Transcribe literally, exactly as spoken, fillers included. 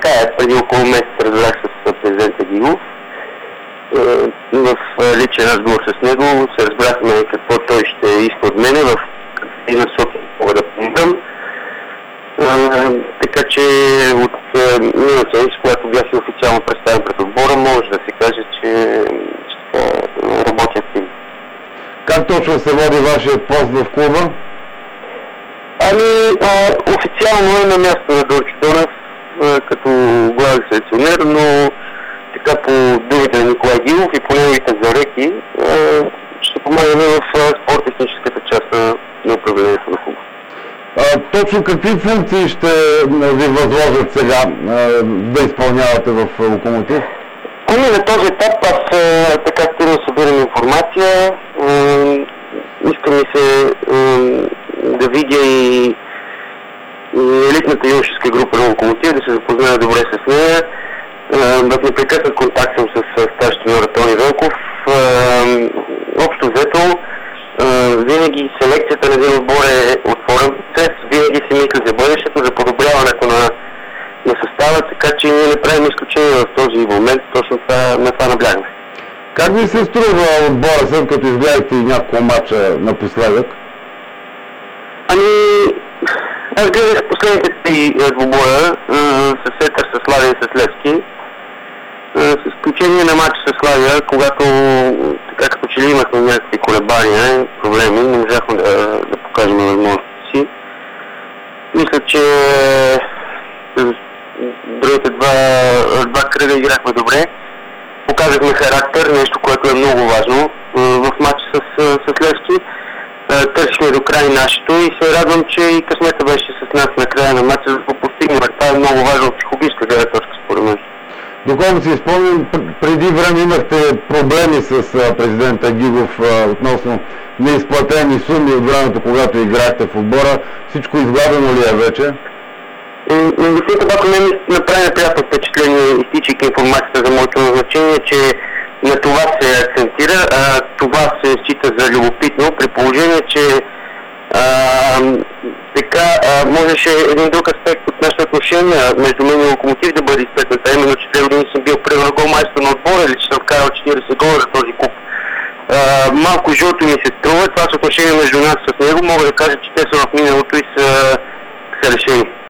Така, преди около месец разбрах с президента Гигов. В личен разговор с него се разбрахме какво той ще иска от мене, в какви насоки мога да помогам. Така че от миналата седмица, когато бях и официално представен пред отбора, може да се каже, че ще работя с им. Как точно се води вашия пост в клуба? Ами, а, официално е на място на Дорчо Донев като главен селекционер, но така по думите на Николай Гилов и по неговите зареки ще помагаме в спорт-техническата част на, на управлението на клуба. А, точно какви функции ще ви възложат сега а, да изпълнявате в Локомотив? Ами на този етап аз така активно събирам информация. А, искам ми се а, да видя и, и елитната юношеска група на Локомотив, да се запозная добре с нея. В непрекъснат контакт съм с старши треньор Тони Велков. Общо взето, винаги селекцията на един отбор е отворен процес, винаги се мисля за бъдещето, за подобряването на, на състава, така че ние не правим изключение в този момент, точно това, на това наблягаме. Как ви се струва отбора, след като изгледахте и няколко матча напоследък? Ами, аз гледах последните три двубоя с Сетър, с Славия и с Левски. С изключение на матча с Славия, когато така като че ли имахме някакви колебания, проблеми, не можахме да, да покажем възможността си. Мисля, че другите два, два кръга играхме добре. Показахме характер, нещо, което е много важно в матча с, с Левски. Търсихме до край нашето и се радвам, че и късмета беше с нас на края на матча, за да постигнем. Това е много важно от психологическа гледна точка, според мен. Доколкото си спомням, преди време имахте проблеми с президента Гигов относно неизплатени суми от времето, когато играхте в отбора. Всичко изгладено ли е вече? Господин Табаков, не ми направи неприятно впечатление, изтичайки информацията за моето назначение, че на това се акцентира, а това се счита за любопитно, при положение, че а, така а, можеше един друг аспект от нашите отношения между мен и Локомотив да бъде изтъкната, именно че две години съм бил примерно голмайстор на отбора или че съм вкарал четирийсет гола за този клуб. А, малко жълто ми се струва, това са отношения между нас с него, мога да кажа, че те са в миналото и са, са решени.